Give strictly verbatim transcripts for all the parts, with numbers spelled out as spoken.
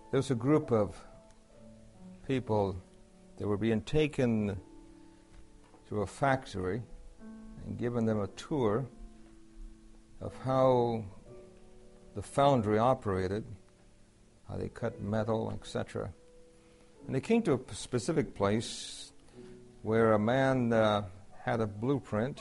There was a group of people that were being taken to a factory and given them a tour of how the foundry operated, how they cut metal, et cetera. And they came to a specific place where a man uh, had a blueprint,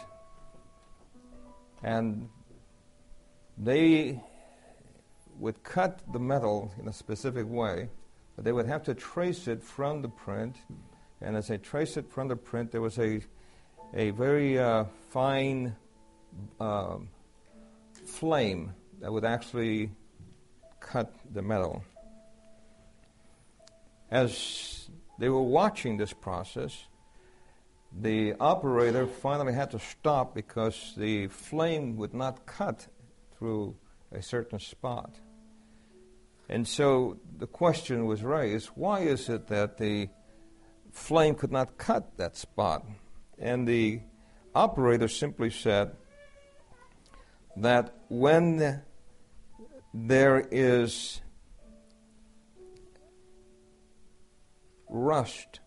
and they would cut the metal in a specific way, but they would have to trace it from the print. And as they traced it from the print, there was a a very uh, fine uh, flame that would actually cut the metal. As they were watching this process, the operator finally had to stop because the flame would not cut through a certain spot. And so the question was raised, why is it that the flame could not cut that spot? And the operator simply said that when there is rust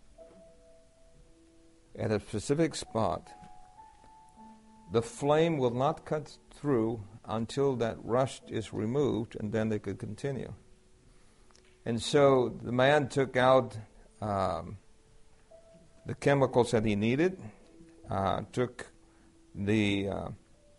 at a specific spot, the flame will not cut through until that rust is removed, and then they could continue. And so the man took out um, the chemicals that he needed, uh, took the uh,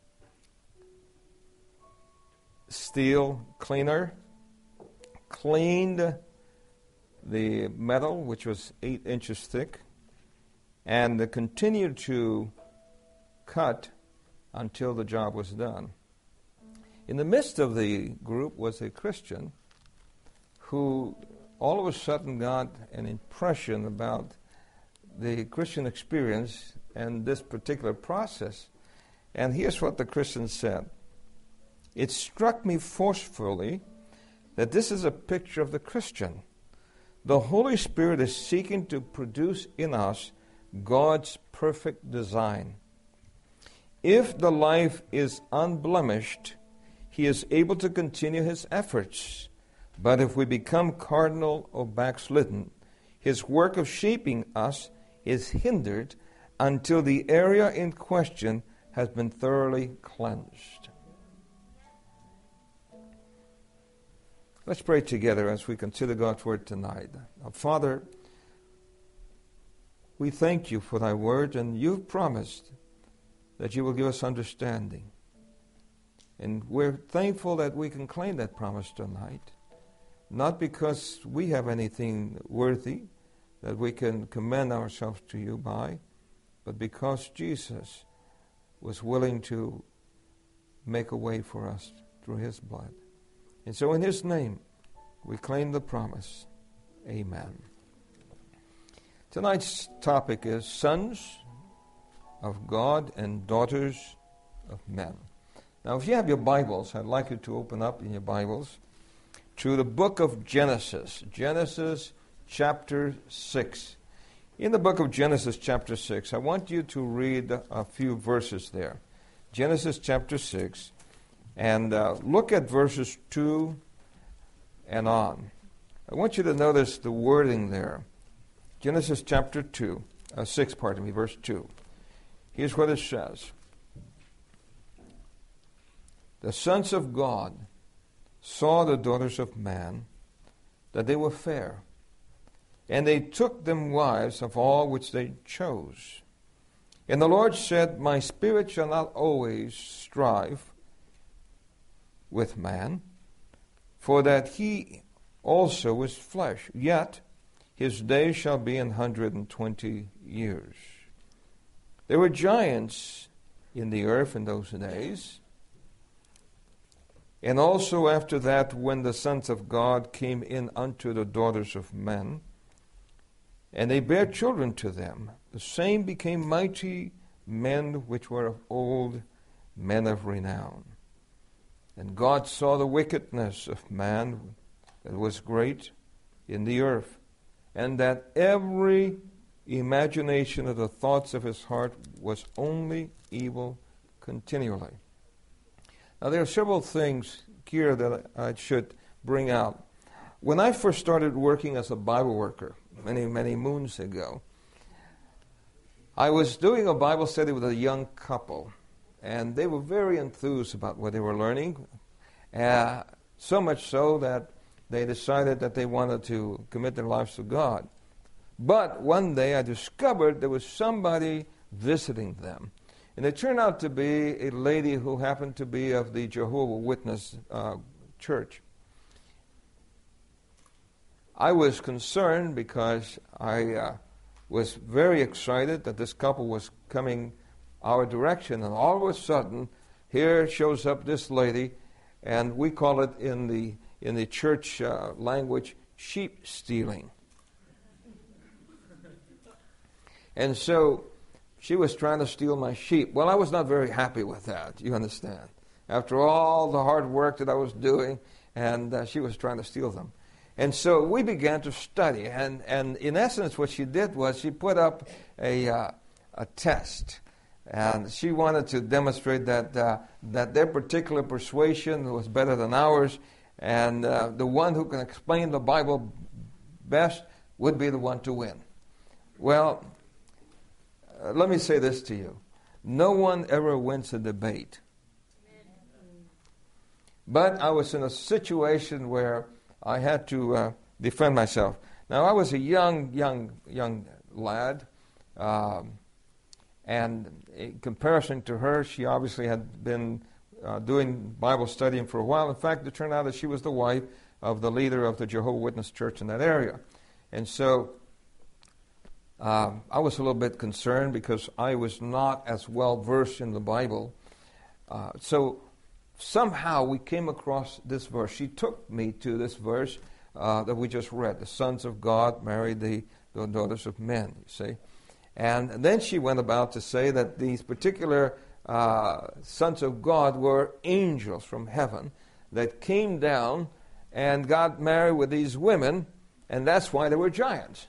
steel cleaner, cleaned the metal, which was eight inches thick, and uh, continued to cut until the job was done. In the midst of the group was a Christian who all of a sudden got an impression about the Christian experience and this particular process. And here's what the Christian said. It struck me forcefully that this is a picture of the Christian. The Holy Spirit is seeking to produce in us God's perfect design. If the life is unblemished, He is able to continue His efforts. But if we become cardinal or backslidden, His work of shaping us is hindered until the area in question has been thoroughly cleansed. Let's pray together as we consider God's Word tonight. Now, Father, we thank You for Thy Word, and You've promised that You will give us understanding. And we're thankful that we can claim that promise tonight, not because we have anything worthy that we can commend ourselves to You by, but because Jesus was willing to make a way for us through His blood. And so in His name, we claim the promise. Amen. Tonight's topic is sons of God and daughters of men. Now, if you have your Bibles, I'd like you to open up in your Bibles to the book of Genesis, Genesis chapter six. In the book of Genesis chapter six, I want you to read a few verses there. Genesis chapter six, and uh, look at verses two and on. I want you to notice the wording there. Genesis chapter two, uh, six, pardon me, verse two. Here's what it says. The sons of God saw the daughters of man, that they were fair, and they took them wives of all which they chose. And the Lord said, My spirit shall not always strive with man, for that he also is flesh, yet his days shall be an hundred and twenty years. There were giants in the earth in those days. And also after that, when the sons of God came in unto the daughters of men, and they bare children to them, the same became mighty men which were of old, men of renown. And God saw the wickedness of man that was great in the earth, and that every imagination of the thoughts of his heart was only evil continually. Now, there are several things here that I should bring out. When I first started working as a Bible worker many, many moons ago, I was doing a Bible study with a young couple, and they were very enthused about what they were learning, uh, so much so that they decided that they wanted to commit their lives to God. But one day I discovered there was somebody visiting them. And it turned out to be a lady who happened to be of the Jehovah's Witness uh, church. I was concerned because I uh, was very excited that this couple was coming our direction, and all of a sudden, here shows up this lady, and we call it in the in the church uh, language, sheep stealing. And so she was trying to steal my sheep. Well, I was not very happy with that, you understand. After all the hard work that I was doing, and uh, she was trying to steal them. And so we began to study, and, and in essence what she did was she put up a, uh, a test. And she wanted to demonstrate that uh, that their particular persuasion was better than ours, and uh, the one who can explain the Bible best would be the one to win. Well, uh, let me say this to you. No one ever wins a debate. But I was in a situation where I had to uh, defend myself. Now, I was a young, young, young lad, um, and in comparison to her, she obviously had been uh, doing Bible studying for a while. In fact, it turned out that she was the wife of the leader of the Jehovah's Witness church in that area. And so uh, I was a little bit concerned because I was not as well versed in the Bible. Uh, so somehow we came across this verse. She took me to this verse uh, that we just read. The sons of God married the, the daughters of men, you see. And then she went about to say that these particular uh, sons of God were angels from heaven that came down and got married with these women, and that's why they were giants.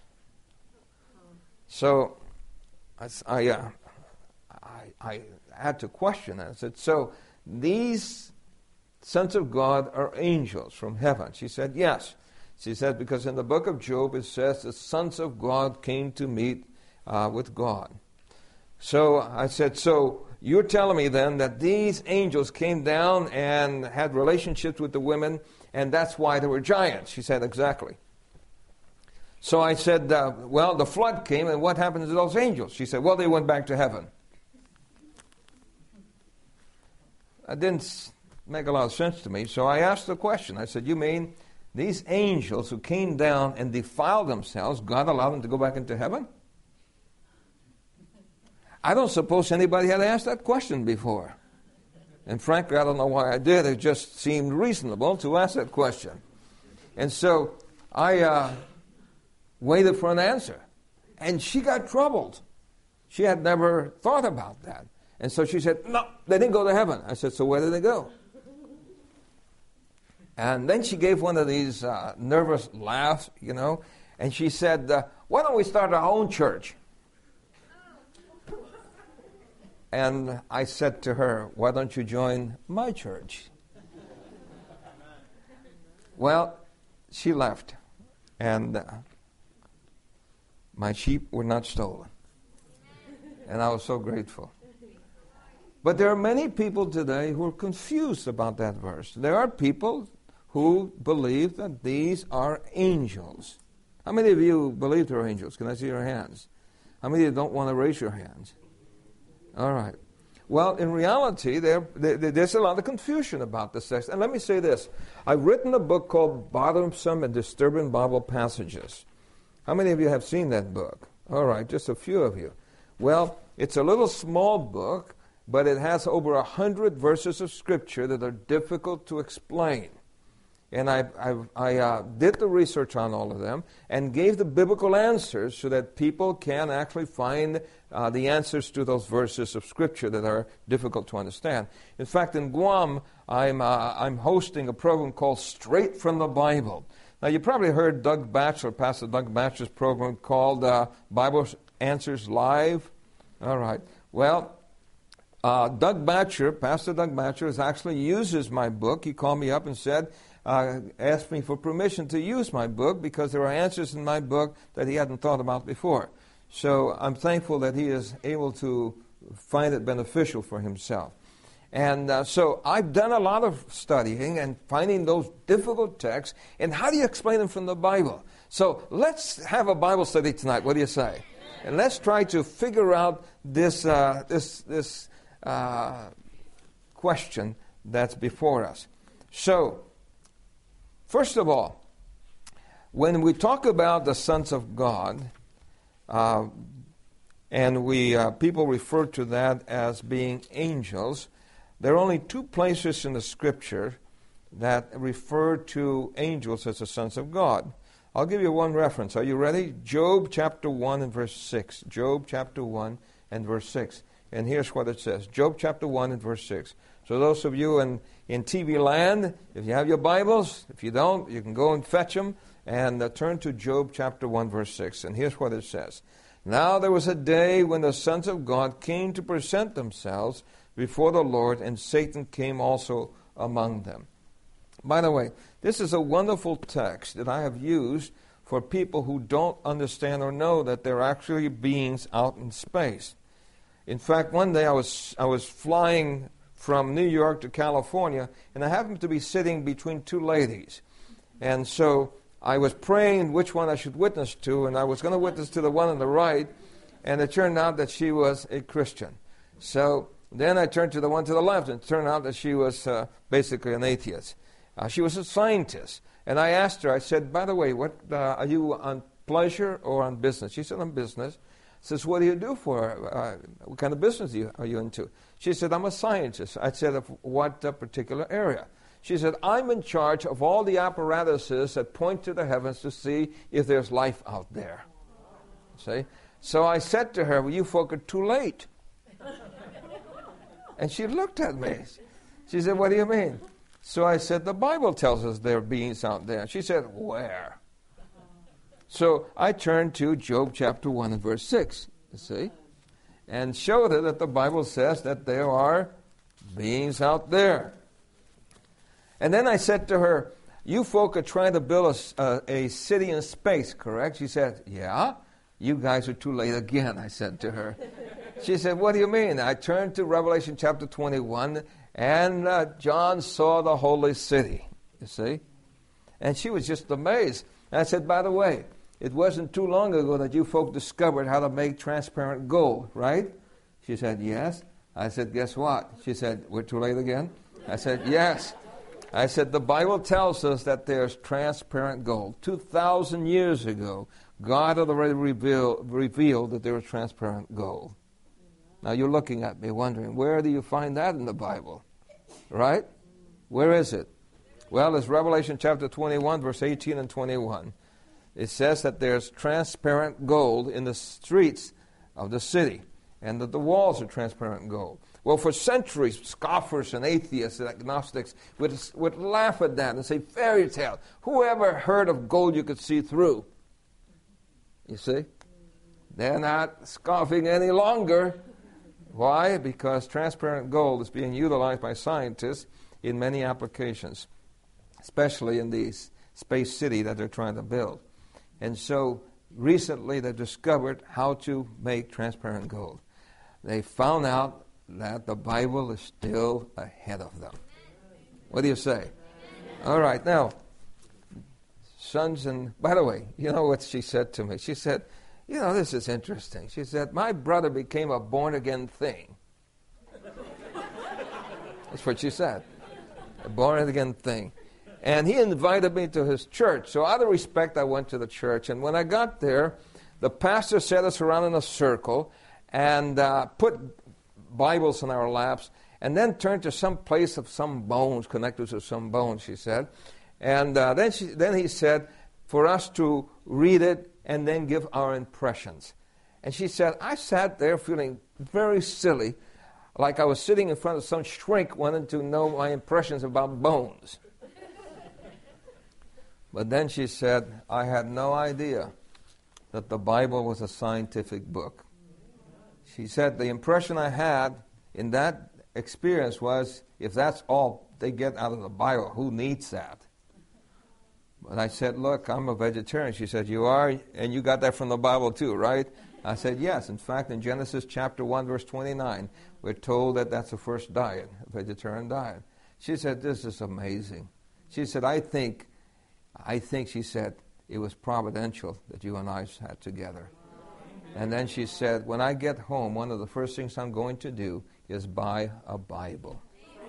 So I, uh, I, I had to question that. I said, so these sons of God are angels from heaven? She said, yes. She said, because in the book of Job it says the sons of God came to meet uh, with God. So I said, so you're telling me then that these angels came down and had relationships with the women, and that's why they were giants? She said, exactly. So I said, uh, well, the flood came, and what happened to those angels? She said, well, they went back to heaven. That didn't make a lot of sense to me, so I asked the question. I said, you mean these angels who came down and defiled themselves, God allowed them to go back into heaven? I don't suppose anybody had asked that question before. And frankly, I don't know why I did. It just seemed reasonable to ask that question. And so I uh, waited for an answer. And she got troubled. She had never thought about that. And so she said, no, they didn't go to heaven. I said, so where did they go? And then she gave one of these uh, nervous laughs, you know, and she said, uh, why don't we start our own church? And I said to her, why don't you join my church? Well, she left, and uh, my sheep were not stolen. And I was so grateful. But there are many people today who are confused about that verse. There are people who believe that these are angels. How many of you believe they're angels? Can I see your hands? How many of you don't want to raise your hands? All right. Well, in reality, there, there, there's a lot of confusion about this text. And let me say this. I've written a book called Bothersome and Disturbing Bible Passages. How many of you have seen that book? All right, just a few of you. Well, it's a little small book, but it has over a hundred verses of Scripture that are difficult to explain. And I, I, I uh, did the research on all of them and gave the biblical answers so that people can actually find uh, the answers to those verses of Scripture that are difficult to understand. In fact, in Guam, I'm, uh, I'm hosting a program called Straight from the Bible. Now, you probably heard Doug Batchelor, Pastor Doug Batchelor's program called uh, Bible Answers Live. All right. Well, Uh, Doug Batcher, Pastor Doug Batcher, has actually uses my book. He called me up and said, uh, asked me for permission to use my book because there are answers in my book that he hadn't thought about before. So I'm thankful that he is able to find it beneficial for himself. And uh, so I've done a lot of studying and finding those difficult texts, and how do you explain them from the Bible? So let's have a Bible study tonight. What do you say? And let's try to figure out this uh, this this uh, question that's before us. So, first of all, when we talk about the sons of God, uh, and we uh, people refer to that as being angels, there are only two places in the Scripture that refer to angels as the sons of God. I'll give you one reference. Are you ready? Job chapter one and verse six. Job chapter one and verse six. And here's what it says. Job chapter one and verse six. So those of you in, in T V land, if you have your Bibles, if you don't, you can go and fetch them and uh, turn to Job chapter one verse six. And here's what it says. Now there was a day when the sons of God came to present themselves before the Lord, and Satan came also among them. By the way, this is a wonderful text that I have used for people who don't understand or know that there are actually beings out in space. In fact, one day I was I was flying from New York to California, and I happened to be sitting between two ladies. And so I was praying which one I should witness to, and I was going to witness to the one on the right, and it turned out that she was a Christian. So then I turned to the one to the left, and it turned out that she was uh, basically an atheist. Uh, she was a scientist. And I asked her, I said, by the way, what uh, are you on pleasure or on business? She said, on business. I says, what do you do for, uh, what kind of business are you, are you into? She said, I'm a scientist. I said, of what uh, particular area? She said, I'm in charge of all the apparatuses that point to the heavens to see if there's life out there. See? So I said to her, well, you folk are too late. And she looked at me. She said, what do you mean? So I said, the Bible tells us there are beings out there. She said, where? So I turned to Job chapter one and verse six, you see, and showed her that the Bible says that there are beings out there. And then I said to her, you folk are trying to build a, uh, a city in space, correct? She said, yeah. You guys are too late again, I said to her. She said, what do you mean? I turned to Revelation chapter twenty-one, and uh, John saw the holy city, you see. And she was just amazed. And I said, by the way, it wasn't too long ago that you folk discovered how to make transparent gold, right? She said, yes. I said, guess what? She said, we're too late again? I said, yes. I said, the Bible tells us that there's transparent gold. Two thousand years ago, God had already revealed, revealed that there was transparent gold. Now you're looking at me wondering, where do you find that in the Bible? Right? Where is it? Well, it's Revelation chapter twenty-one, verse eighteen and twenty-one. It says that there's transparent gold in the streets of the city, and that the walls are transparent gold. Well, for centuries, scoffers and atheists and agnostics would, would laugh at that and say, fairy tale. Who ever heard of gold you could see through? You see? They're not scoffing any longer. Why? Because transparent gold is being utilized by scientists in many applications, especially in the space city that they're trying to build. And so recently they discovered how to make transparent gold. They found out that the Bible is still ahead of them. What do you say? All right, now, sons and, by the way, you know what she said to me? She said, you know, this is interesting. She said, my brother became a born-again thing. That's what she said, a born-again thing. And he invited me to his church. So out of respect, I went to the church. And when I got there, the pastor set us around in a circle and uh, put Bibles in our laps, and then turned to some place of some bones, connected to some bones, she said. And uh, then, she, then he said for us to read it and then give our impressions. And she said, I sat there feeling very silly, like I was sitting in front of some shrink wanting to know my impressions about bones. But then she said, I had no idea that the Bible was a scientific book. She said, the impression I had in that experience was, if that's all they get out of the Bible, who needs that? But I said, look, I'm a vegetarian. She said, you are? And you got that from the Bible too, right? I said, yes. In fact, in Genesis chapter one, verse twenty-nine, we're told that that's the first diet, a vegetarian diet. She said, this is amazing. She said, I think, I think, she said, it was providential that you and I sat together. And then she said, when I get home, one of the first things I'm going to do is buy a Bible.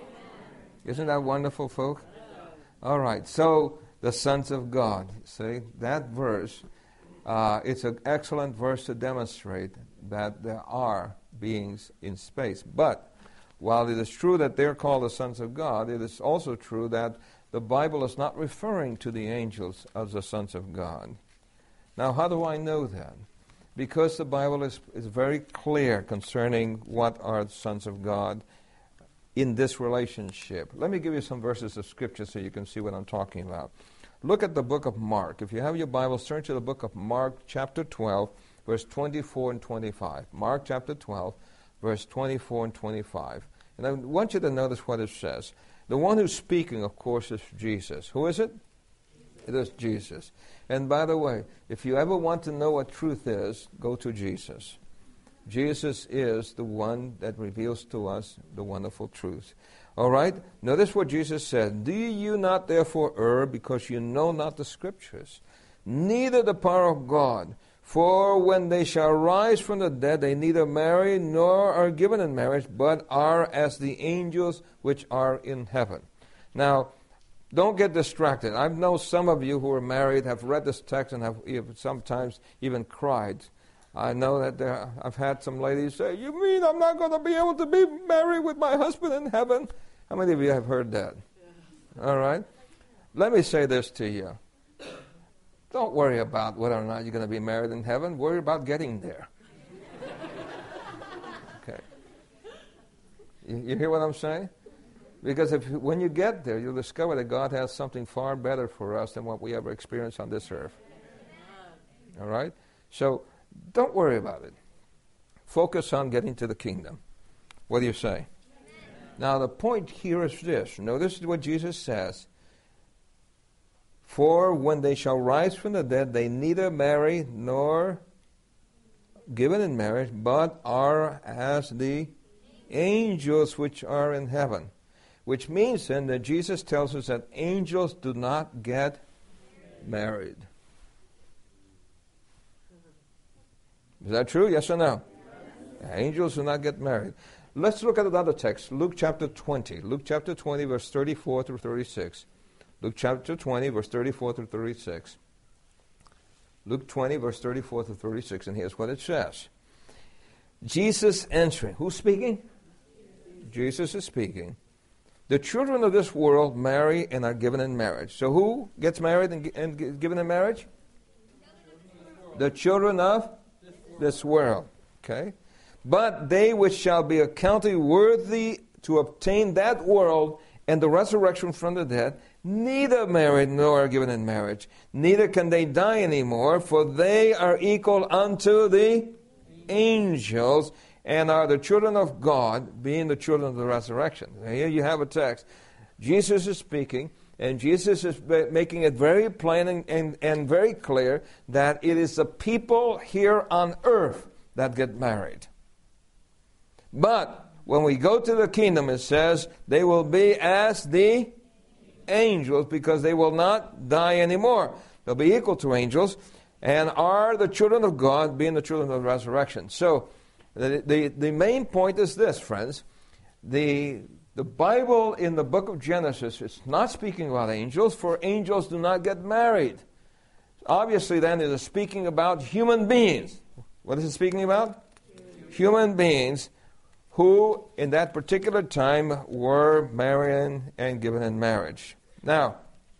Isn't that wonderful, folk? All right, so the sons of God. See, that verse, uh, it's an excellent verse to demonstrate that there are beings in space. But while it is true that they're called the sons of God, it is also true that the Bible is not referring to the angels as the sons of God. Now, how do I know that? Because the Bible is, is very clear concerning what are the sons of God in this relationship. Let me give you some verses of Scripture so you can see what I'm talking about. Look at the book of Mark. If you have your Bible, turn to the book of Mark, chapter twelve, verse twenty-four and twenty-five. Mark, chapter twelve, verse twenty-four and twenty-five. And I want you to notice what it says. The one who's speaking, of course, is Jesus. Who is it? It is Jesus. And by the way, if you ever want to know what truth is, go to Jesus. Jesus is the one that reveals to us the wonderful truth. All right? Notice what Jesus said. Do you not therefore err because you know not the Scriptures, neither the power of God? For when they shall rise from the dead, they neither marry nor are given in marriage, but are as the angels which are in heaven. Now, don't get distracted. I know some of you who are married have read this text and have sometimes even cried. I know that there, I've had some ladies say, you mean I'm not going to be able to be married with my husband in heaven? How many of you have heard that? Yeah. All right. Let me say this to you. Don't worry about whether or not you're going to be married in heaven. Worry about getting there. Okay. You, you hear what I'm saying? Because if when you get there, you'll discover that God has something far better for us than what we ever experienced on this earth. All right? So don't worry about it. Focus on getting to the kingdom. What do you say? Now, the point here is this. Notice what Jesus says. For when they shall rise from the dead, they neither marry nor given in marriage, but are as the angels which are in heaven. Which means then that Jesus tells us that angels do not get married. Is that true? Yes or no? Yes. Angels do not get married. Let's look at another text. Luke chapter twenty. Luke chapter twenty, verse thirty-four through thirty-six. Luke chapter twenty, verse thirty-four through thirty-six. Luke twenty, verse thirty-four through thirty-six. And here's what it says. Jesus answering. Who's speaking? Jesus is speaking. The children of this world marry and are given in marriage. So who gets married and, and given in marriage? The children of this world. Okay? But they which shall be accounted worthy to obtain that world and the resurrection from the dead, neither marry nor are given in marriage, neither can they die anymore, for they are equal unto the angels, and are the children of God, being the children of the resurrection. Here you have a text. Jesus is speaking, and Jesus is making it very plain and, and, and very clear that it is the people here on earth that get married. But when we go to the kingdom, it says they will be as the angels, because they will not die anymore. They'll be equal to angels, and are the children of God, being the children of the resurrection. So, the, the, the main point is this, friends. The, the Bible in the book of Genesis is not speaking about angels, for angels do not get married. Obviously, then, it is speaking about human beings. What is it speaking about? Human beings who, in that particular time, were marrying and given in marriage. Now,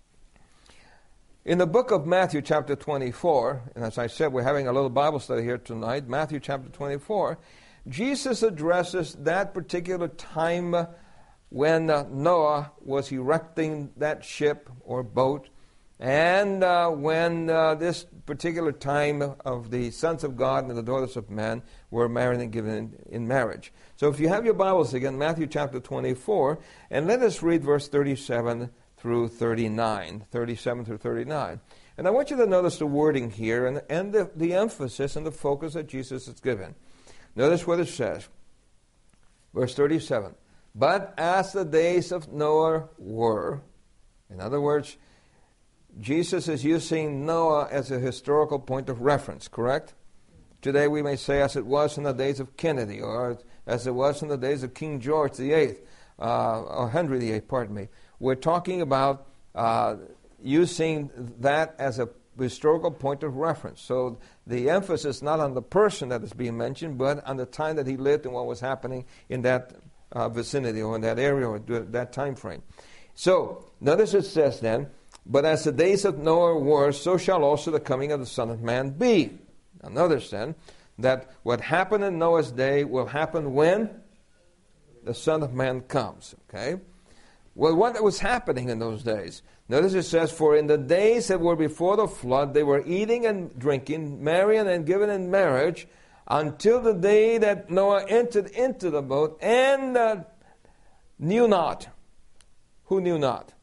in the book of Matthew chapter twenty-four, and as I said, we're having a little Bible study here tonight, Matthew chapter twenty-four, Jesus addresses that particular time when uh, Noah was erecting that ship or boat, And uh, when uh, this particular time of the sons of God and the daughters of man were married and given in, in marriage. So if you have your Bibles again, Matthew chapter twenty-four, and let us read verse thirty-seven through thirty-nine, thirty-seven through thirty-nine. And I want you to notice the wording here and, and the, the emphasis and the focus that Jesus has given. Notice what it says. Verse thirty-seven. But as the days of Noah were, in other words, Jesus is using Noah as a historical point of reference, correct? Today we may say as it was in the days of Kennedy, or as it was in the days of King George the Eighth, uh, or Henry the Eighth, pardon me. We're talking about uh, using that as a historical point of reference. So the emphasis not on the person that is being mentioned, but on the time that he lived and what was happening in that uh, vicinity or in that area or that time frame. So notice it says then, but as the days of Noah were, so shall also the coming of the Son of Man be. Now notice then that what happened in Noah's day will happen when the Son of Man comes. Okay? Well, what was happening in those days? Notice it says, for in the days that were before the flood, they were eating and drinking, marrying and given in marriage, until the day that Noah entered into the boat and uh, knew not. Who knew not?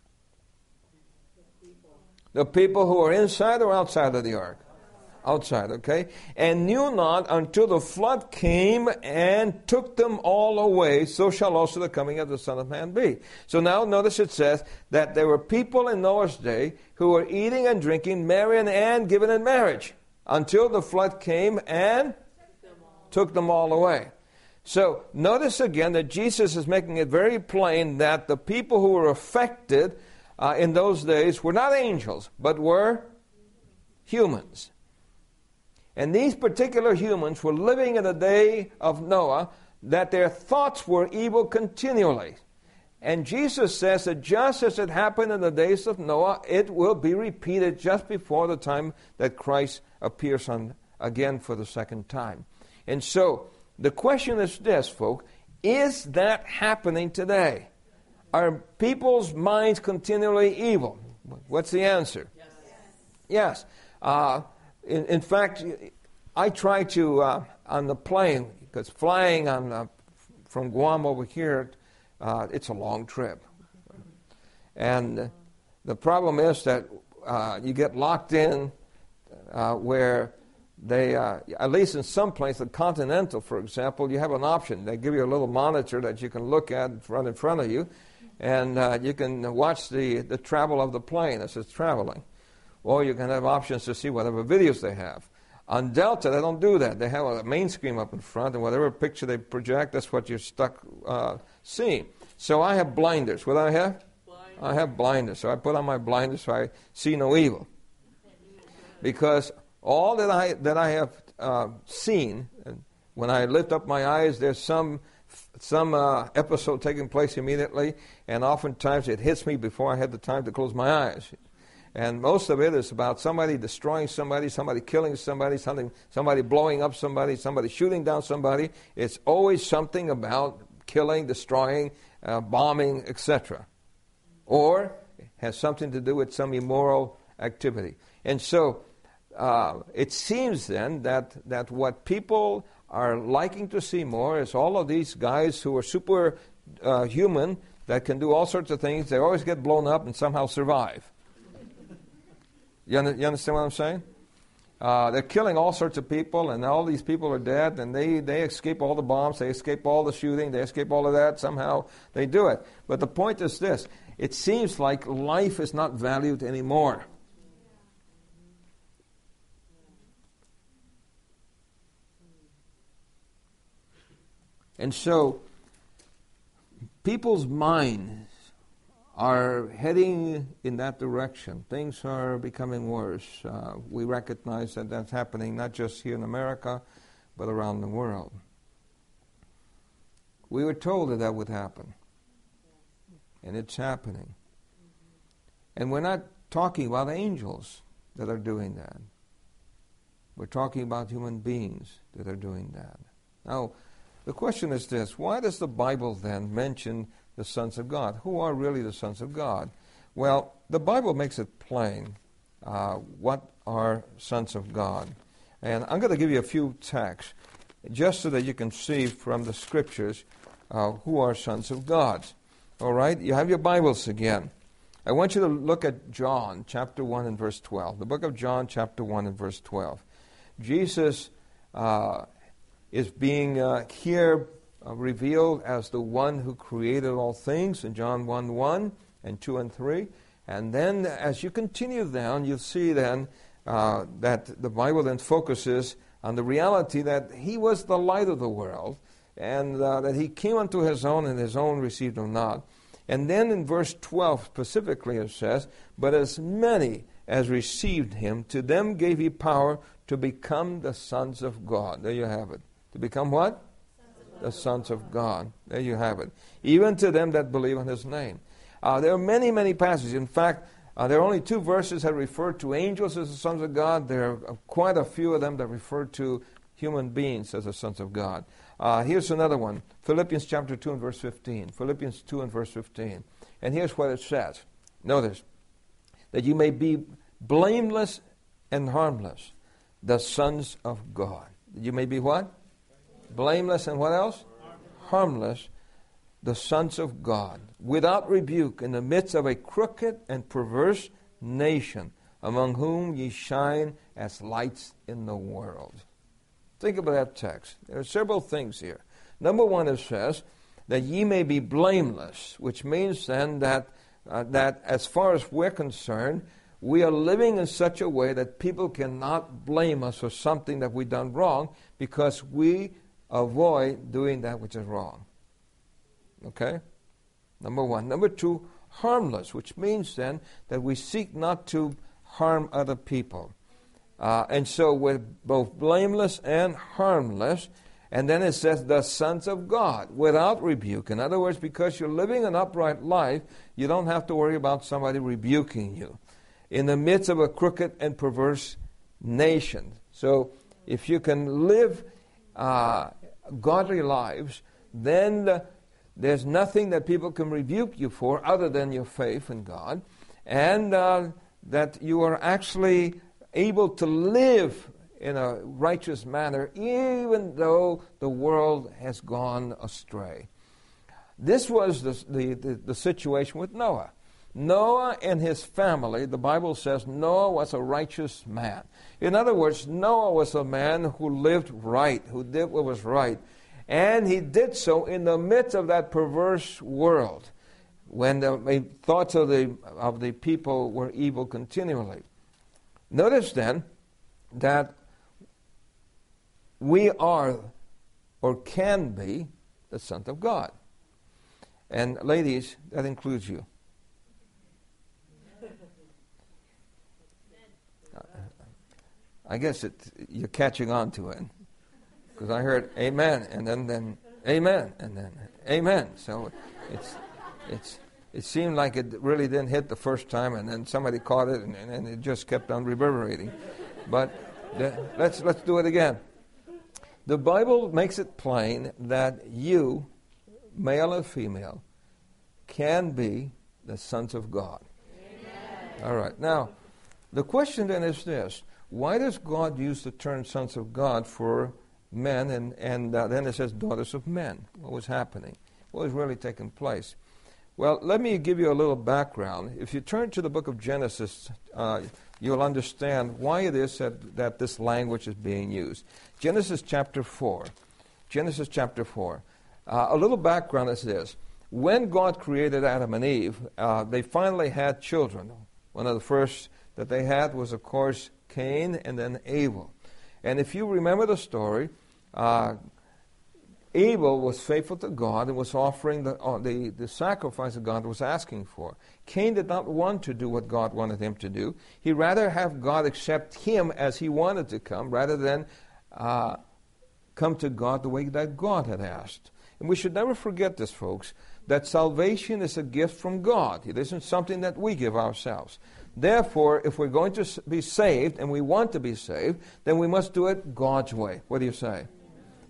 The people who were inside or outside of the ark? Outside, okay? And knew not until the flood came and took them all away, so shall also the coming of the Son of Man be. So now notice it says that there were people in Noah's day who were eating and drinking, marrying and given in marriage, until the flood came and took them all away. So notice again that Jesus is making it very plain that the people who were affected uh, in those days were not angels, but were humans. And these particular humans were living in the day of Noah, that their thoughts were evil continually. And Jesus says that just as it happened in the days of Noah, it will be repeated just before the time that Christ appears on again for the second time. And so, the question is this, folk, is that happening today? Are people's minds continually evil? What's the answer? Yes. Yes. Uh, in, in fact, I try to, uh, on the plane, because flying on uh, from Guam over here, uh, it's a long trip. And uh, the problem is that uh, you get locked in uh, where they, uh, at least in some places, the Continental, for example, you have an option. They give you a little monitor that you can look at right in front of you, and uh, you can watch the, the travel of the plane as it's traveling. Or you can have options to see whatever videos they have. On Delta, they don't do that. They have a main screen up in front, and whatever picture they project, that's what you're stuck uh, seeing. So I have blinders. What do I have? Blinders. I have blinders. So I put on my blinders so I see no evil. Because all that I that I have uh, seen, and when I lift up my eyes, there's some some uh, episode taking place immediately, and oftentimes it hits me before I had the time to close my eyes. And most of it is about somebody destroying somebody, somebody killing somebody, something, somebody blowing up somebody, somebody shooting down somebody. It's always something about killing, destroying, uh, bombing, et cetera. Or it has something to do with some immoral activity. And so uh, it seems then that, that what people are liking to see more is all of these guys who are super uh, human that can do all sorts of things. They always get blown up and somehow survive. You, un- you understand what I'm saying? Uh, they're killing all sorts of people, and all these people are dead, and they, they escape all the bombs, they escape all the shooting, they escape all of that. Somehow they do it. But the point is this. It seems like life is not valued anymore. And so, people's minds are heading in that direction. Things are becoming worse. Uh, we recognize that that's happening not just here in America, but around the world. We were told that that would happen. And it's happening. And we're not talking about angels that are doing that. We're talking about human beings that are doing that. Now, the question is this: why does the Bible then mention the sons of God? Who are really the sons of God? Well, the Bible makes it plain uh, what are sons of God. And I'm going to give you a few texts just so that you can see from the Scriptures uh, who are sons of God. All right? You have your Bibles again. I want you to look at John chapter one and verse twelve. The book of John chapter one and verse twelve. Jesus uh, is being uh, here uh, revealed as the one who created all things in John one one and two and three. And then as you continue down, you'll see then uh, that the Bible then focuses on the reality that he was the light of the world and uh, that he came unto his own and his own received him not. And then in verse twelve specifically it says, but as many as received him, to them gave he power to become the sons of God. There you have it. To become what? Sons the sons of God. There you have it. Even to them that believe on his name. Uh, there are many, many passages. In fact, uh, there are only two verses that refer to angels as the sons of God. There are quite a few of them that refer to human beings as the sons of God. Uh, here's another one. Philippians chapter two and verse fifteen. Philippians two and verse fifteen. And here's what it says. Notice. That you may be blameless and harmless, the sons of God. You may be what? Blameless and what else? Harmless, the sons of God, without rebuke, in the midst of a crooked and perverse nation, among whom ye shine as lights in the world. Think about that text. There are several things here. Number one, it says that ye may be blameless, which means then that uh, that as far as we're concerned, we are living in such a way that people cannot blame us for something that we've done wrong because we avoid doing that which is wrong. Okay? Number one. Number two, harmless, which means then that we seek not to harm other people. Uh, and so we're both blameless and harmless. And then it says, the sons of God, without rebuke. In other words, because you're living an upright life, you don't have to worry about somebody rebuking you. In the midst of a crooked and perverse nation. So if you can live uh, godly lives, then uh, there's nothing that people can rebuke you for other than your faith in God. And uh, that you are actually able to live in a righteous manner, even though the world has gone astray. This was the, the, the, the situation with Noah. Noah and his family, the Bible says Noah was a righteous man. In other words, Noah was a man who lived right, who did what was right. And he did so in the midst of that perverse world, when the thoughts of the, of the people were evil continually. Notice then that we are or can be the sons of God. And ladies, that includes you. I guess it, you're catching on to it. Because I heard amen, and then, then amen, and then amen. So it's it's it seemed like it really didn't hit the first time, and then somebody caught it, and, and it just kept on reverberating. But the, let's let's do it again. The Bible makes it plain that you, male or female, can be the sons of God. Amen. All right. Now, the question then is this. Why does God use the term sons of God for men, and, and uh, then it says daughters of men? What was happening? What was really taking place? Well, let me give you a little background. If you turn to the book of Genesis, uh, you'll understand why it is that, that this language is being used. Genesis chapter four. Genesis chapter four. Uh, a little background is this. When God created Adam and Eve, uh, they finally had children. One of the first that they had was, of course, Cain and then Abel. And if you remember the story, uh, Abel was faithful to God and was offering the, uh, the, the sacrifice that God was asking for. Cain did not want to do what God wanted him to do. He'd rather have God accept him as he wanted to come rather than uh, come to God the way that God had asked. And we should never forget this, folks, that salvation is a gift from God. It isn't something that we give ourselves. Therefore, if we're going to be saved, and we want to be saved, then we must do it God's way. What do you say?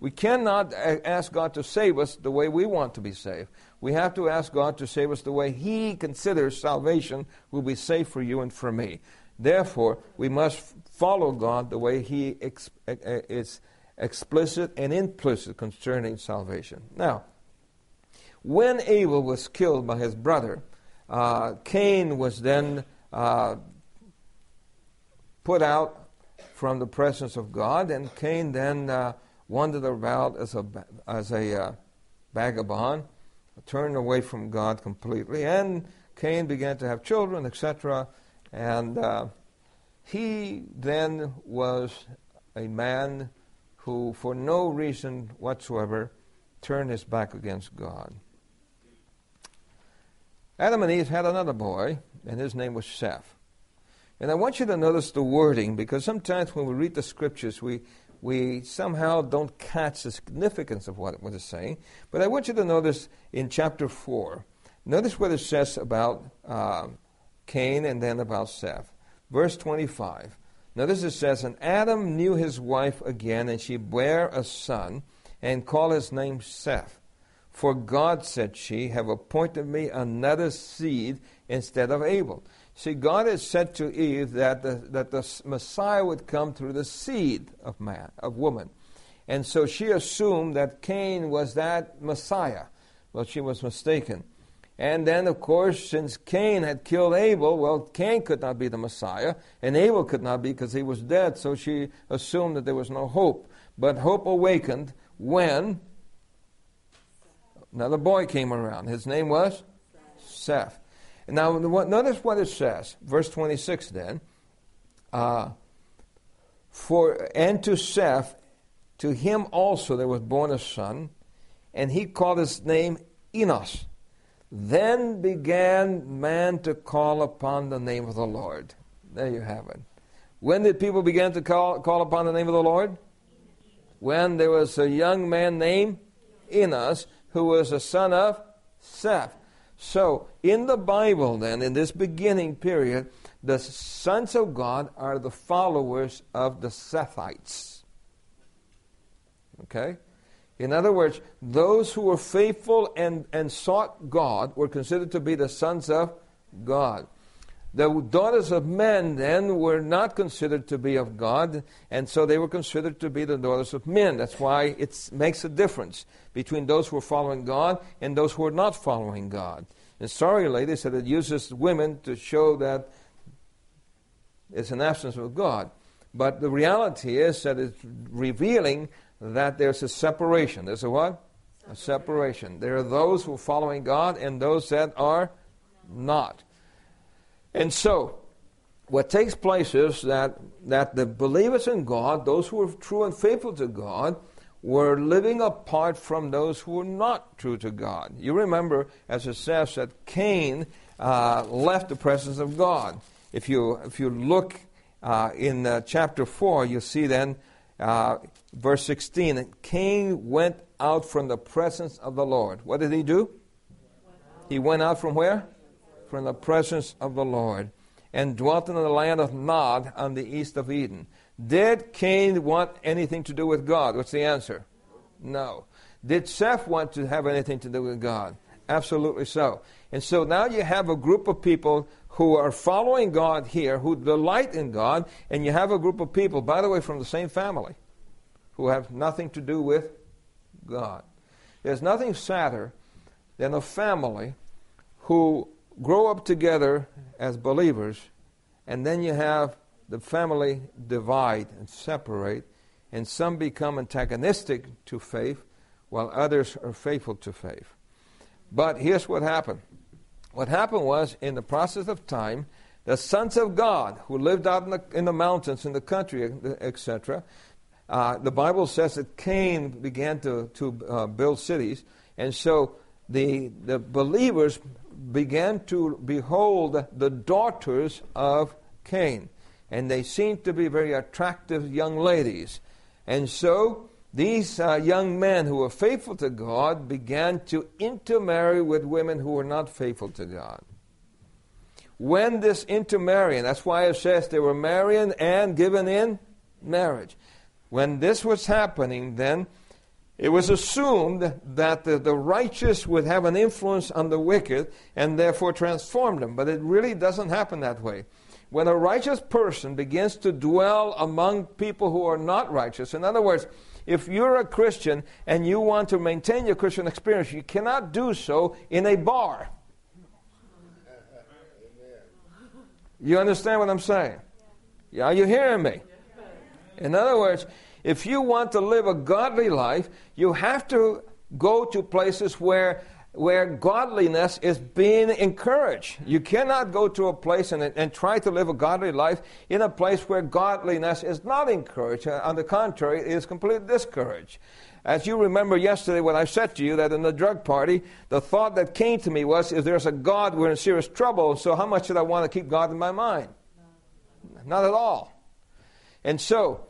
We cannot a- ask God to save us the way we want to be saved. We have to ask God to save us the way He considers salvation will be safe for you and for me. Therefore, we must follow God the way He ex- is explicit and implicit concerning salvation. Now, when Abel was killed by his brother, uh, Cain was then uh, put out from the presence of God, and Cain then uh, wandered about as a as a uh, vagabond, turned away from God completely, and Cain began to have children, et cetera. And uh, he then was a man who, for no reason whatsoever, turned his back against God. Adam and Eve had another boy, and his name was Seth. And I want you to notice the wording, because sometimes when we read the Scriptures, we we somehow don't catch the significance of what it is saying. But I want you to notice in chapter four, notice what it says about uh, Cain and then about Seth. Verse twenty-five. Notice it says, "And Adam knew his wife again, and she bare a son, and called his name Seth. For God," said she, "have appointed me another seed instead of Abel." See, God had said to Eve that the, that the Messiah would come through the seed of man, of woman. And so she assumed that Cain was that Messiah. Well, she was mistaken. And then, of course, since Cain had killed Abel, well, Cain could not be the Messiah, and Abel could not be because he was dead, so she assumed that there was no hope. But hope awakened when another boy came around. His name was Seth. Now, notice what it says. Verse twenty-six then. Uh, For and to Seth, to him also there was born a son, and he called his name Enos. Then began man to call upon the name of the Lord. There you have it. When did people begin to call, call upon the name of the Lord? When there was a young man named Enos, who was a son of Seth. So, in the Bible then, in this beginning period, the sons of God are the followers of the Sethites. Okay? In other words, those who were faithful and, and sought God were considered to be the sons of God. The daughters of men then were not considered to be of God, and so they were considered to be the daughters of men. That's why it makes a difference between those who are following God and those who are not following God. And sorry, ladies, that it uses women to show that it's an absence of God. But the reality is that it's revealing that there's a separation. There's a what? A separation. There are those who are following God and those that are not. And so, what takes place is that, that the believers in God, those who are true and faithful to God, were living apart from those who were not true to God. You remember, as it says, that Cain uh, left the presence of God. If you if you look uh, in uh, chapter four, you see then, uh, verse sixteen, Cain went out from the presence of the Lord. What did he do? He went out from where? From the presence of the Lord, and dwelt in the land of Nod on the east of Eden. Did Cain want anything to do with God? What's the answer? No. Did Seth want to have anything to do with God? Absolutely so. And so now you have a group of people who are following God here, who delight in God, and you have a group of people, by the way, from the same family, who have nothing to do with God. There's nothing sadder than a family who grow up together as believers, and then you have the family divide and separate, and some become antagonistic to faith, while others are faithful to faith. But here's what happened. What happened was, in the process of time, the sons of God, who lived out in the, in the mountains, in the country, et cetera, uh, the Bible says that Cain began to, to uh, build cities, and so the, the believers began to behold the daughters of Cain. And they seemed to be very attractive young ladies. And so these uh, young men who were faithful to God began to intermarry with women who were not faithful to God. When this intermarrying, that's why it says they were marrying and given in marriage. When this was happening, then It was assumed that the, the righteous would have an influence on the wicked and therefore transform them. But it really doesn't happen that way. When a righteous person begins to dwell among people who are not righteous, in other words, if you're a Christian and you want to maintain your Christian experience, you cannot do so in a bar. You understand what I'm saying? Are you hearing me? In other words, if you want to live a godly life, you have to go to places where where godliness is being encouraged. You cannot go to a place and, and try to live a godly life in a place where godliness is not encouraged. On the contrary, it is completely discouraged. As you remember yesterday when I said to you that in the drug party, the thought that came to me was, if there's a God, we're in serious trouble, so how much did I want to keep God in my mind? No. Not at all. And so,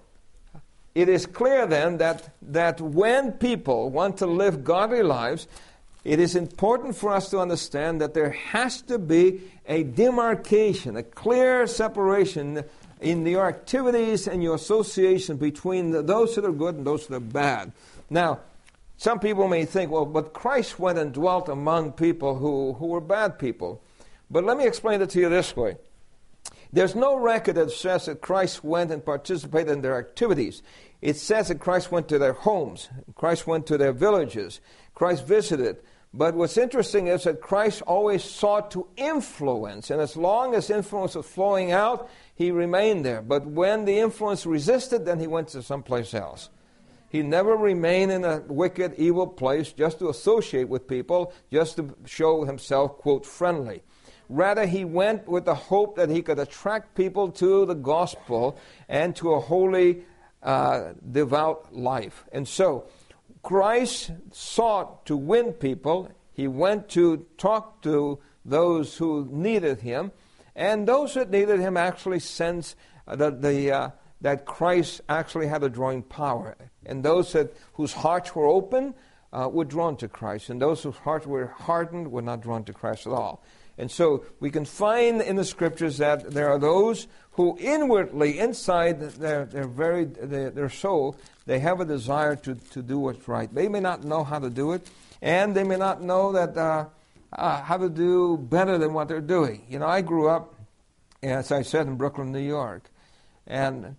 it is clear then that, that when people want to live godly lives, it is important for us to understand that there has to be a demarcation, a clear separation in your activities and your association between the, those that are good and those that are bad. Now, some people may think, well, but Christ went and dwelt among people who, who were bad people. But let me explain it to you this way. There's no record that says that Christ went and participated in their activities. It says that Christ went to their homes. Christ went to their villages. Christ visited. But what's interesting is that Christ always sought to influence. And as long as influence was flowing out, he remained there. But when the influence resisted, then he went to someplace else. He never remained in a wicked, evil place just to associate with people, just to show himself, quote, friendly. Rather, he went with the hope that he could attract people to the gospel and to a holy, uh, devout life. And so, Christ sought to win people. He went to talk to those who needed him. And those that needed him actually sensed that, the, uh, that Christ actually had a drawing power. And those that, whose hearts were open uh, were drawn to Christ. And those whose hearts were hardened were not drawn to Christ at all. And so we can find in the Scriptures that there are those who inwardly, inside their their very their, their soul, they have a desire to, to do what's right. They may not know how to do it, and they may not know that uh, uh, how to do better than what they're doing. You know, I grew up, as I said, in Brooklyn, New York, and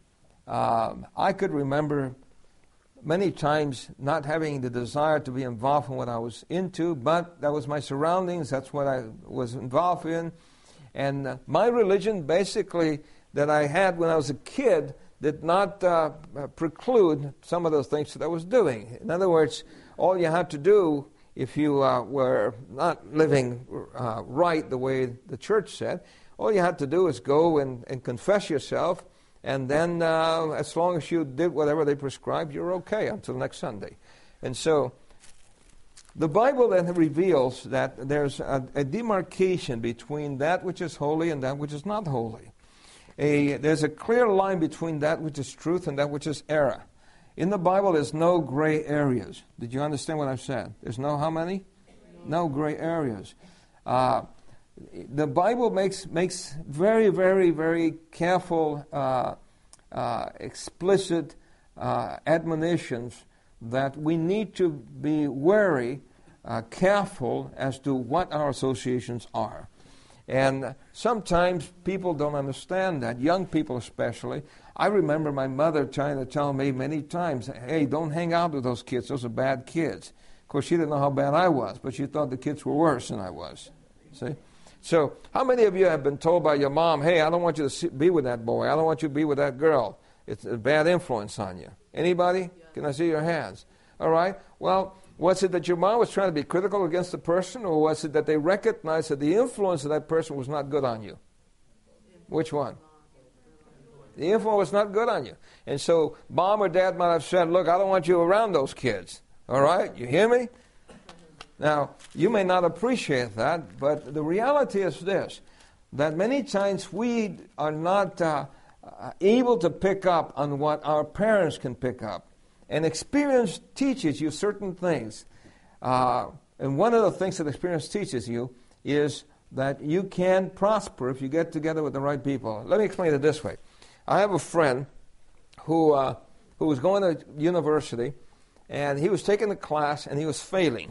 um, I could remember many times not having the desire to be involved in what I was into, but that was my surroundings, that's what I was involved in. And uh, my religion, basically, that I had when I was a kid, did not uh, preclude some of those things that I was doing. In other words, all you had to do, if you uh, were not living uh, right the way the church said, all you had to do is go and, and confess yourself. And then uh, as long as you did whatever they prescribed, you're okay until next Sunday. And so the Bible then reveals that there's a, a demarcation between that which is holy and that which is not holy. A, there's a clear line between that which is truth and that which is error. In the Bible, there's no gray areas. Did you understand what I've said? There's no how many? No gray areas. Uh, The Bible makes makes very, very, very careful, uh, uh, explicit uh, admonitions that we need to be wary, uh, careful as to what our associations are. And sometimes people don't understand that, young people especially. I remember my mother trying to tell me many times, hey, don't hang out with those kids, those are bad kids. Of course, she didn't know how bad I was, but she thought the kids were worse than I was. See? So, how many of you have been told by your mom, hey, I don't want you to see, be with that boy. I don't want you to be with that girl. It's a bad influence on you. Anybody? Yeah. Can I see your hands? All right. Well, was it that your mom was trying to be critical against the person, or was it that they recognized that the influence of that person was not good on you? Which one? The influence was not good on you. And so, mom or dad might have said, look, I don't want you around those kids. All right? You hear me? Now, you may not appreciate that, but the reality is this, that many times we are not uh, able to pick up on what our parents can pick up. And experience teaches you certain things. Uh, and one of the things that experience teaches you is that you can prosper if you get together with the right people. Let me explain it this way. I have a friend who, uh, who was going to university, and he was taking the class, and he was failing.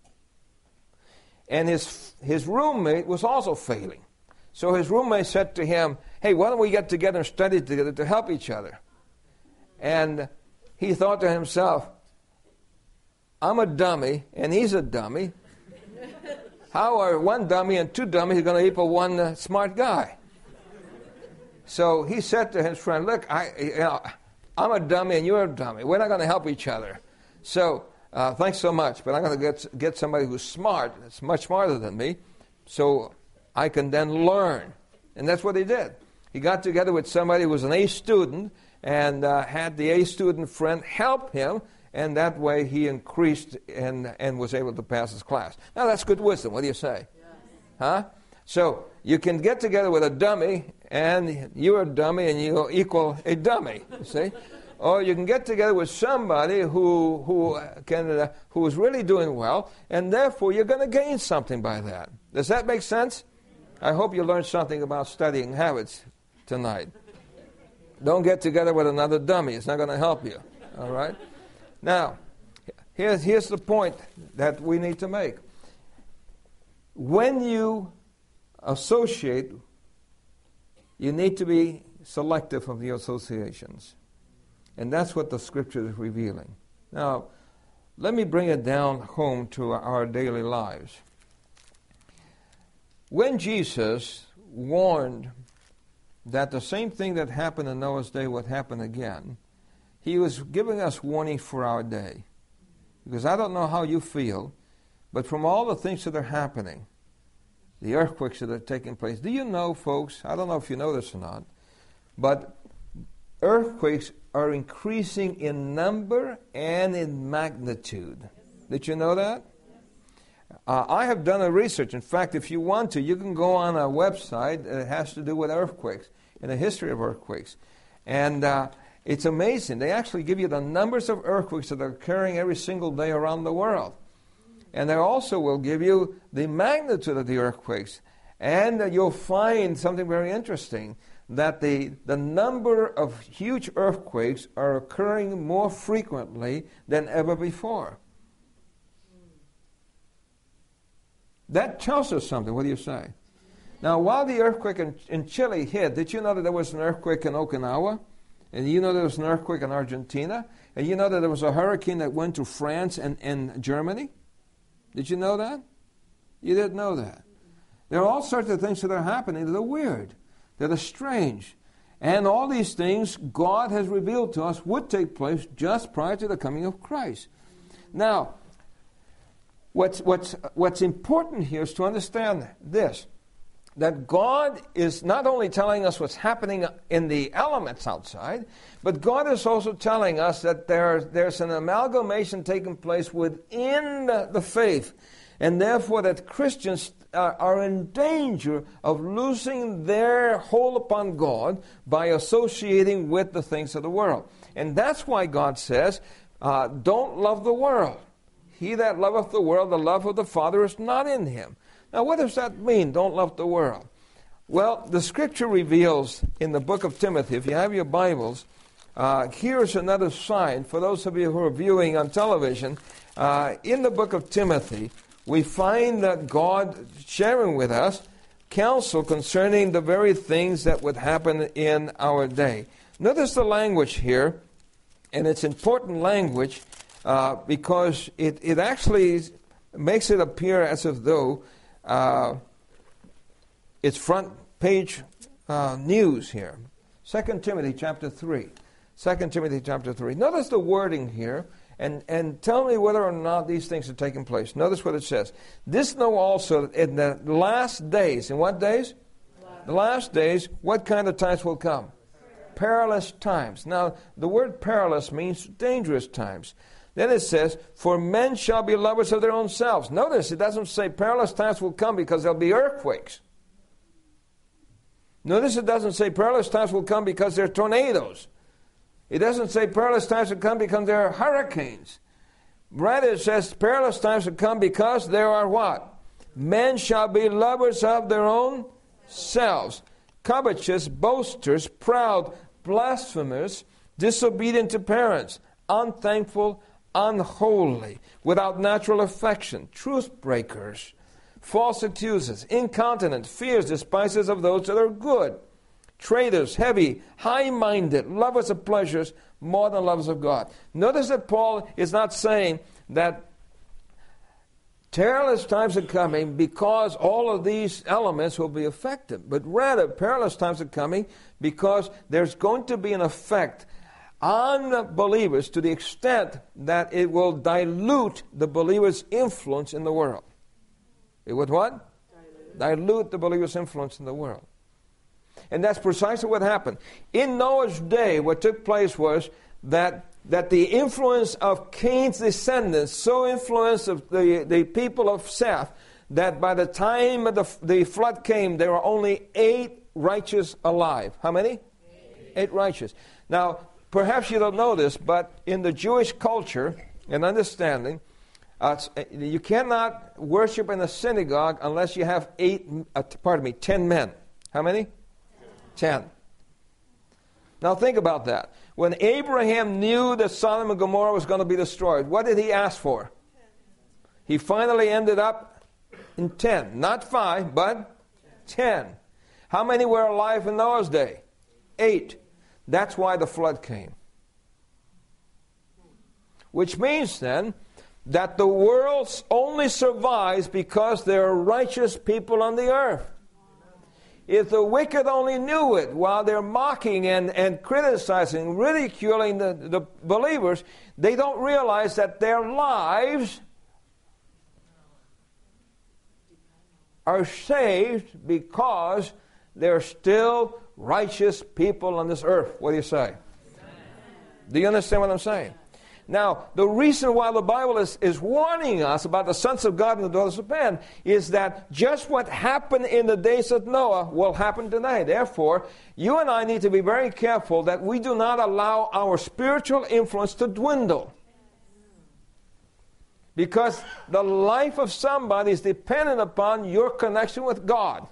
And his his roommate was also failing. So his roommate said to him, hey, why don't we get together and study together to help each other? And he thought to himself, I'm a dummy, and he's a dummy. How are one dummy and two dummies going to equal one uh, smart guy? So he said to his friend, look, I, you know, I'm a dummy and you're a dummy. We're not going to help each other. So uh, thanks so much, but I'm going to get get somebody who's smart, that's much smarter than me, so I can then learn. And that's what he did. He got together with somebody who was an A student and uh, had the A student friend help him, and that way he increased and, and was able to pass his class. Now that's good wisdom. What do you say? Yes. Huh? So you can get together with a dummy, and you're a dummy, and you equal a dummy, you see? Or you can get together with somebody who who can uh, who is really doing well, and therefore you're going to gain something by that. Does that make sense? I hope you learned something about studying habits tonight. Don't get together with another dummy. It's not going to help you. All right? Now, here's, here's the point that we need to make. When you associate, you need to be selective of the associations. And that's what the Scripture is revealing. Now, let me bring it down home to our daily lives. When Jesus warned that the same thing that happened in Noah's day would happen again, he was giving us warning for our day. Because I don't know how you feel, but from all the things that are happening, the earthquakes that are taking place, do you know, folks, I don't know if you know this or not, but earthquakes are increasing in number and in magnitude. Did you know that? Uh, I have done a research. In fact, if you want to, you can go on a website that has to do with earthquakes and the history of earthquakes. And uh, it's amazing. They actually give you the numbers of earthquakes that are occurring every single day around the world. And they also will give you the magnitude of the earthquakes. And uh, you'll find something very interesting, that the, the number of huge earthquakes are occurring more frequently than ever before. That tells us something. What do you say? Now, while the earthquake in, in Chile hit, did you know that there was an earthquake in Okinawa? And you know there was an earthquake in Argentina? And you know that there was a hurricane that went to France and, and Germany? Did you know that? You didn't know that. There are all sorts of things that are happening that are weird, that are strange. And all these things God has revealed to us would take place just prior to the coming of Christ. Now, What's, what's, what's important here is to understand this, that God is not only telling us what's happening in the elements outside, but God is also telling us that there, there's an amalgamation taking place within the, the faith, and therefore that Christians are, are in danger of losing their hold upon God by associating with the things of the world. And that's why God says, uh, don't love the world. He that loveth the world, the love of the Father is not in him. Now, what does that mean, don't love the world? Well, the Scripture reveals in the book of Timothy, if you have your Bibles, uh, here's another sign for those of you who are viewing on television. Uh, in the book of Timothy, we find that God sharing with us counsel concerning the very things that would happen in our day. Notice the language here, and it's important language, Uh, because it, it actually makes it appear as if though uh, it's front page uh, news here. Second Timothy chapter three. Second Timothy chapter three. Notice the wording here, and, and tell me whether or not these things are taking place. Notice what it says. This know also that in the last days, in what days? Last. The last days, what kind of times will come? Perilous times. Now, the word perilous means dangerous times. Then it says, for men shall be lovers of their own selves. Notice, it doesn't say perilous times will come because there'll be earthquakes. Notice it doesn't say perilous times will come because there are tornadoes. It doesn't say perilous times will come because there are hurricanes. Rather, it says perilous times will come because there are what? Men shall be lovers of their own selves, covetous, boasters, proud, blasphemers, disobedient to parents, unthankful, unholy, without natural affection, truth breakers, false accusers, incontinent, fierce, despisers of those that are good, traitors, heavy, high-minded, lovers of pleasures more than lovers of God. Notice that Paul is not saying that perilous times are coming because all of these elements will be affected, but rather perilous times are coming because there's going to be an effect on believers to the extent that it will dilute the believer's influence in the world. It would what? Dilute. Dilute the believer's influence in the world. And that's precisely what happened. In Noah's day, what took place was that that the influence of Cain's descendants so influenced the, the people of Seth that by the time the, the flood came, there were only eight righteous alive. How many? Eight, eight righteous. Now, perhaps you don't know this, but in the Jewish culture and understanding, uh, you cannot worship in a synagogue unless you have eight, uh, pardon me, ten men. How many? Ten. Now think about that. When Abraham knew that Sodom and Gomorrah was going to be destroyed, what did he ask for? He finally ended up in ten. Not five, but ten. How many were alive in Noah's day? Eight. That's why the flood came. Which means then that the world only survives because there are righteous people on the earth. If the wicked only knew it while they're mocking and, and criticizing, ridiculing the, the believers, they don't realize that their lives are saved because there are still righteous people on this earth. What do you say? Do you understand what I'm saying? Now, the reason why the Bible is, is warning us about the sons of God and the daughters of men is that just what happened in the days of Noah will happen today. Therefore, you and I need to be very careful that we do not allow our spiritual influence to dwindle. Because the life of somebody is dependent upon your connection with God.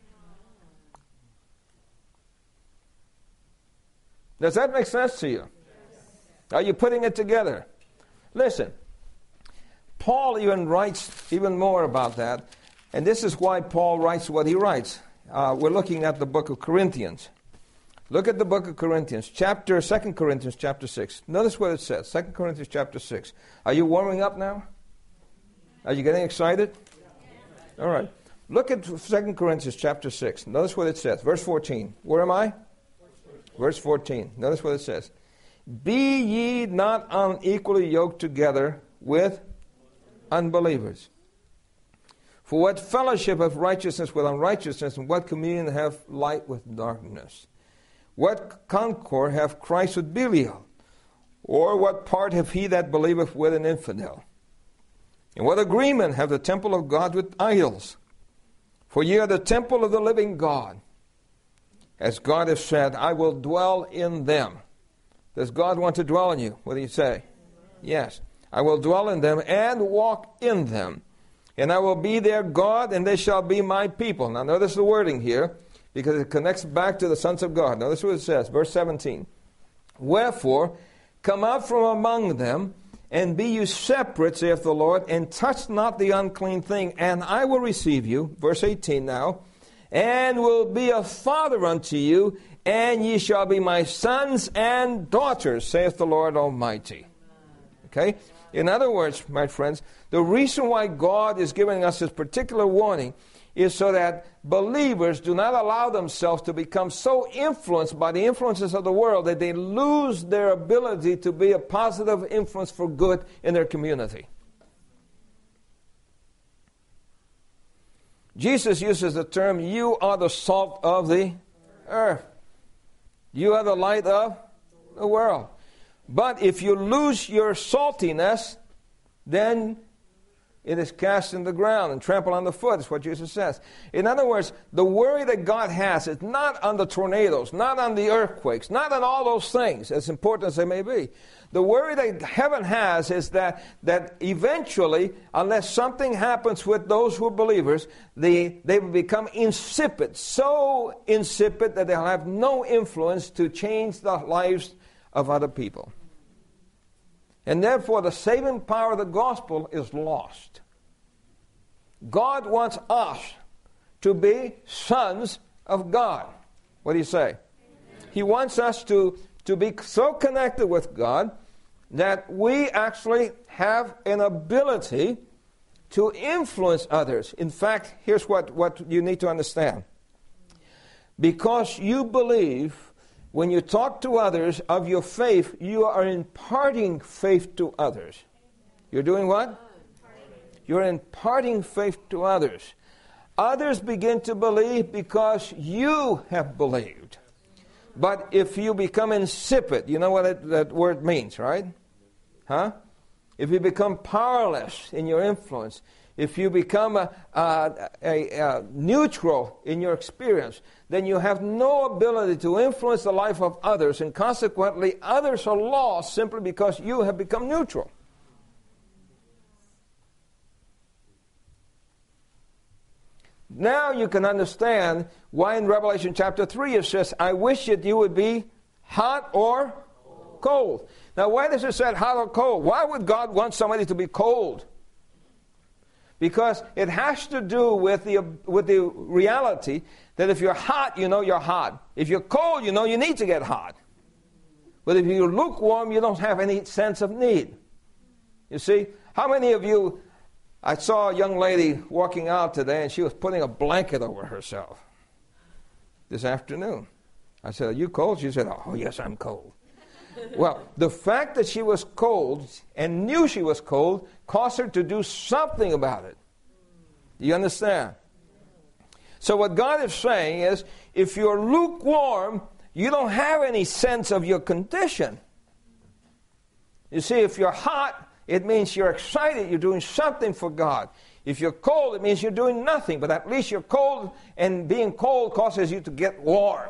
Does that make sense to you? Are you putting it together? Listen, Paul even writes even more about that, and this is why Paul writes what he writes. Uh, we're looking at the book of Corinthians. Look at the book of Corinthians, chapter Second Corinthians, chapter six. Notice what it says. Second Corinthians, chapter six. Are you warming up now? Are you getting excited? All right. Look at Second Corinthians, chapter six. Notice what it says. Verse fourteen. Where am I? Verse fourteen. Notice what it says. Be ye not unequally yoked together with unbelievers. For what fellowship hath righteousness with unrighteousness, and what communion hath light with darkness? What concord hath Christ with Belial? Or what part hath he that believeth with an infidel? And what agreement hath the temple of God with idols? For ye are the temple of the living God. As God hath said, I will dwell in them. Does God want to dwell in you? What do you say? Yes. I will dwell in them and walk in them. And I will be their God, and they shall be my people. Now notice the wording here, because it connects back to the sons of God. Notice what it says, verse seventeen. Wherefore, come out from among them, and be you separate, saith the Lord, and touch not the unclean thing, and I will receive you. Verse eighteen now. And will be a father unto you, and ye shall be my sons and daughters, saith the Lord Almighty. Okay? In other words, my friends, the reason why God is giving us this particular warning is so that believers do not allow themselves to become so influenced by the influences of the world that they lose their ability to be a positive influence for good in their community. Jesus uses the term, you are the salt of the earth. You are the light of the world. But if you lose your saltiness, then it is cast in the ground and trampled on the foot, is what Jesus says. In other words, the worry that God has is not on the tornadoes, not on the earthquakes, not on all those things, as important as they may be. The worry that heaven has is that, that eventually, unless something happens with those who are believers, they, they will become insipid, so insipid that they'll have no influence to change the lives of other people. And therefore, the saving power of the gospel is lost. God wants us to be sons of God. What do you say? Amen. He wants us to, to be so connected with God that we actually have an ability to influence others. In fact, here's what, what you need to understand. Because you believe, when you talk to others of your faith, you are imparting faith to others. You're doing what? You're imparting faith to others. Others begin to believe because you have believed. But if you become insipid, you know what that, that word means, right? Huh? If you become powerless in your influence, if you become a, a, a, a neutral in your experience, then you have no ability to influence the life of others, and consequently others are lost simply because you have become neutral. Now you can understand why in Revelation chapter three it says, I wish that you would be hot or cold. cold. Now why does it say hot or cold? Why would God want somebody to be cold? Because it has to do with the, with the reality that if you're hot, you know you're hot. If you're cold, you know you need to get hot. But if you're lukewarm, you don't have any sense of need. You see, how many of you... I saw a young lady walking out today, and she was putting a blanket over herself this afternoon. I said, are you cold? She said, oh, yes, I'm cold. Well, the fact that she was cold and knew she was cold caused her to do something about it. Do you understand? So what God is saying is, if you're lukewarm, you don't have any sense of your condition. You see, if you're hot, it means you're excited, you're doing something for God. If you're cold, it means you're doing nothing, but at least you're cold, and being cold causes you to get warm.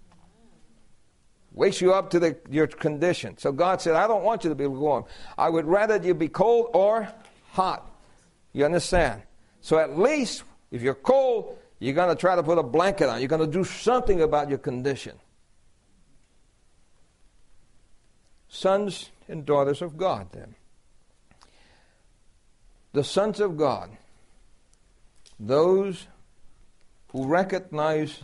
Wakes you up to the, your condition. So God said, I don't want you to be warm. I would rather you be cold or hot. You understand? So at least, if you're cold, you're going to try to put a blanket on. You're going to do something about your condition. Sons and daughters of God, then. The sons of God, those who recognize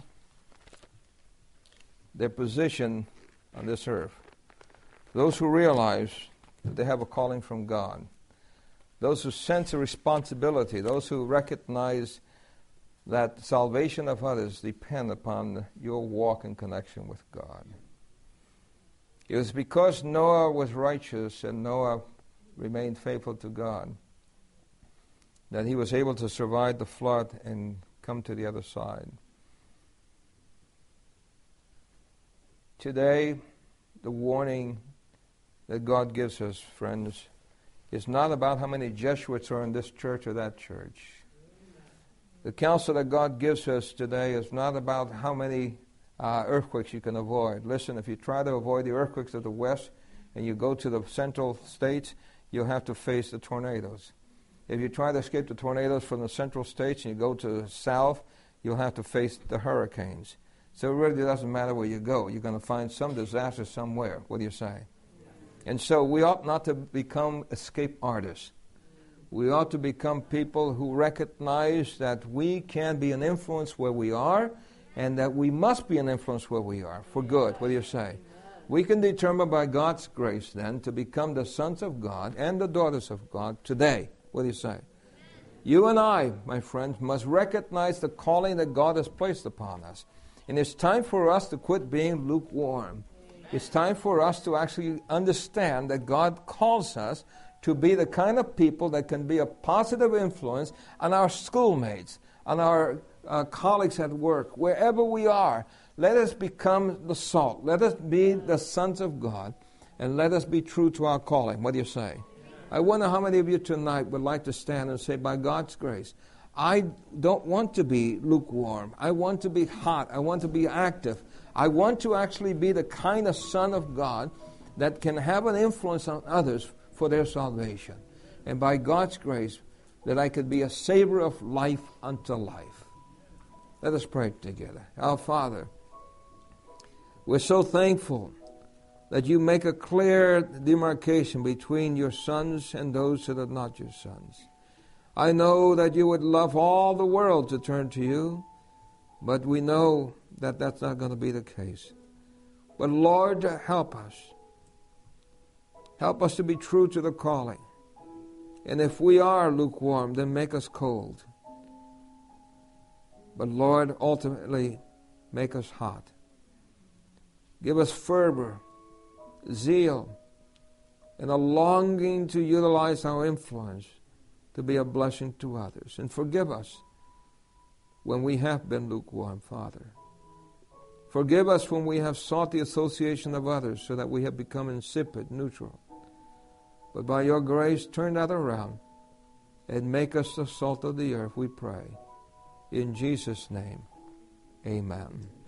their position on this earth, those who realize that they have a calling from God, those who sense a responsibility, those who recognize that salvation of others depend upon your walk in connection with God. It was because Noah was righteous and Noah remained faithful to God that he was able to survive the flood and come to the other side. Today, the warning that God gives us, friends, is not about how many Jesuits are in this church or that church. The counsel that God gives us today is not about how many uh, earthquakes you can avoid. Listen, if you try to avoid the earthquakes of the West and you go to the central states, you'll have to face the tornadoes. If you try to escape the tornadoes from the central states and you go to the south, you'll have to face the hurricanes. So it really doesn't matter where you go. You're going to find some disaster somewhere. What do you say? And so we ought not to become escape artists. We ought to become people who recognize that we can be an influence where we are and that we must be an influence where we are for good. What do you say? We can determine by God's grace then to become the sons of God and the daughters of God today. What do you say? You and I, my friends, must recognize the calling that God has placed upon us. And it's time for us to quit being lukewarm. It's time for us to actually understand that God calls us to be the kind of people that can be a positive influence on our schoolmates, on our uh, colleagues at work, wherever we are. Let us become the salt. Let us be the sons of God, and let us be true to our calling. What do you say? I wonder how many of you tonight would like to stand and say, by God's grace, I don't want to be lukewarm. I want to be hot. I want to be active. I want to actually be the kind of son of God that can have an influence on others for their salvation. And by God's grace, that I could be a savor of life unto life. Let us pray together. Our Father, we're so thankful that you make a clear demarcation between your sons and those that are not your sons. I know that you would love all the world to turn to you, but we know that that's not going to be the case. But Lord, help us. Help us to be true to the calling. And if we are lukewarm, then make us cold. But Lord, ultimately, make us hot. Give us fervor, zeal, and a longing to utilize our influence to be a blessing to others. And forgive us when we have been lukewarm, Father. Forgive us when we have sought the association of others so that we have become insipid, neutral. But by your grace, turn that around and make us the salt of the earth, we pray. In Jesus' name, amen.